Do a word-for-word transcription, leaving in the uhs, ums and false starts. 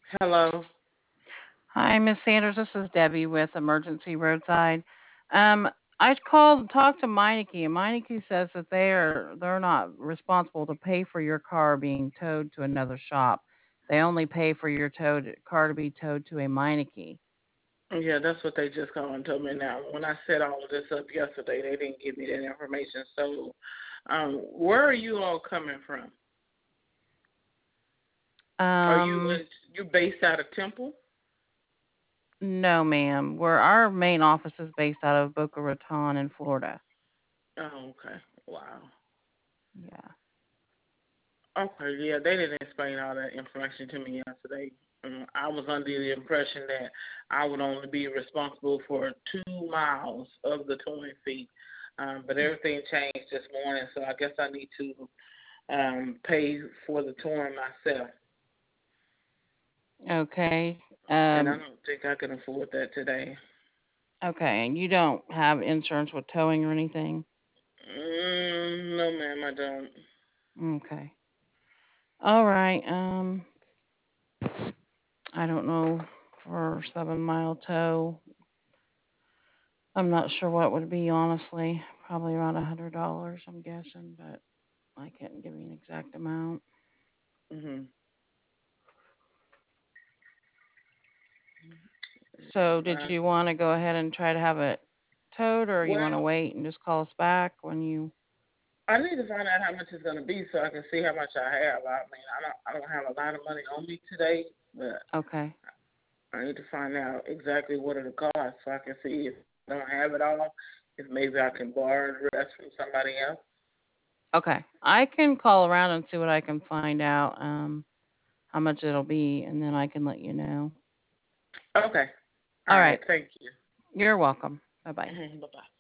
Hello. Hi, Miss Sanders. This is Debbie with Emergency Roadside. Um, I called and talked to Meineke, and Meineke says that they are they're not responsible to pay for your car being towed to another shop. They only pay for your towed car to be towed to a Meineke. Yeah, that's what they just called and told me now. When I set all of this up yesterday, they didn't give me that information. So, um, where are you all coming from? Are you Um, in, you based out of Temple? no, ma'am. Where our main office is based out of Boca Raton in Florida. Oh, okay. Wow. Yeah. Okay, yeah, they didn't explain all that information to me yesterday. Um, I was under the impression that I would only be responsible for two miles of the towing fee, um, but everything changed this morning, so I guess I need to um, pay for the towing myself, Okay. and I Um, don't think I can afford that today. okay. And you don't have insurance with towing or anything? Mm, no, ma'am, I don't. Okay. All right. Um, I don't know for seven mile tow. I'm not sure what would be honestly. Probably around a hundred dollars, I'm guessing, but I can't give you an exact amount. Mhm. So, did Um, you want to go ahead and try to have it towed, or you want to well, wait and just call us back when you? I need to find out how much it's gonna be so I can see how much I have. I mean, I don't, I don't have a lot of money on me today, but Okay. I need to find out exactly what it'll cost so I can see if I don't have it all, if maybe I can borrow the rest from somebody else. Okay. I can call around and see what I can find out. Um, how much it'll be, and then I can let you know. Okay. All All right. right. Thank you. You're welcome. Bye bye. Bye bye.